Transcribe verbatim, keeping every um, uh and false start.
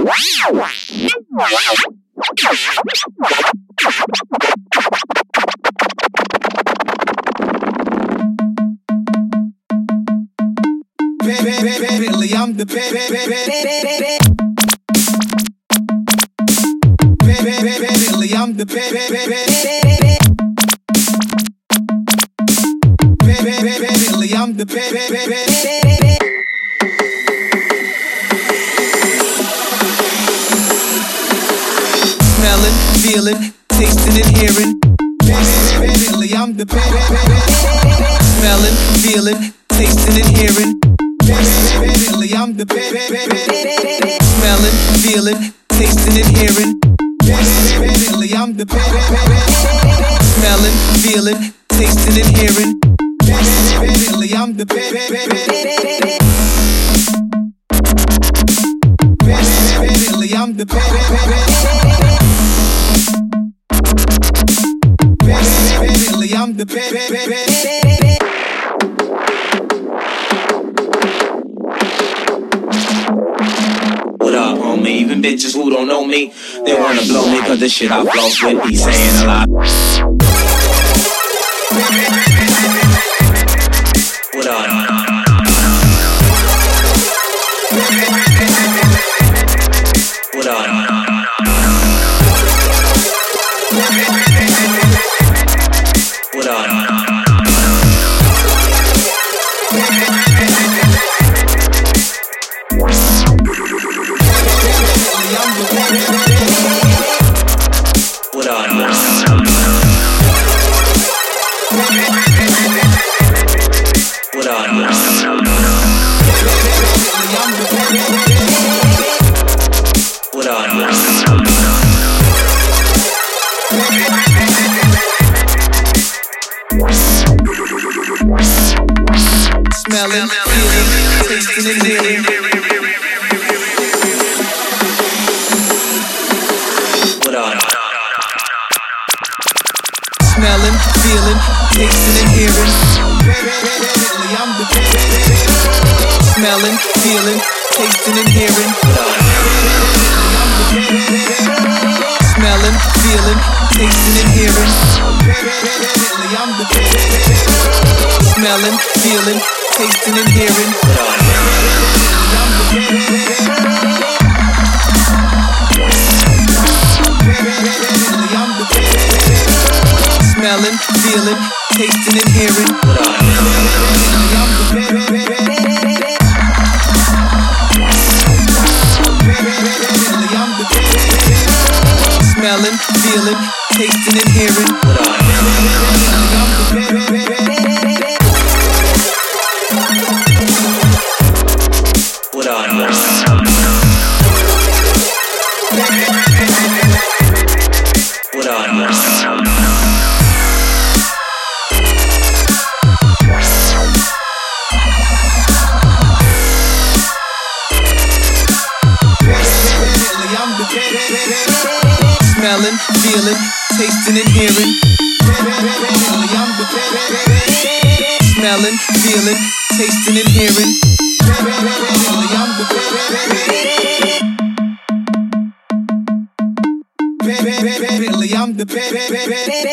Billy, I'm the Billy, I'm the Billy, I'm the smelling, feeling, tasting and hearing. Billy, I'm the smelling, feeling, tasting and hearing. Billy, I'm the smelling, feeling, tasting and hearing. Billy, I'm the smelling, feeling, tasting and hearing. Billy, I'm the Billy, I'm the Billy, I'm the What up, homie? Even bitches who don't know me, they wanna blow me cause the shit I flow with be saying a lot. What up? What up? What up? What up? What up? What up? smelling, feeling, tasting and hearing. What up? Smelling, feeling, tasting and hearing. Smelling, feeling, tasting and hearing. Smelling, feeling, tasting and hearing. Smelling, feeling, tasting and hearing. Smelling, feeling, tasting and hearing. Smelling, feeling, tasting and hearing. What up? What up? Smelling, feeling, tasting and hearing. Smelling, feeling, tasting and hearing. Billy, I'm the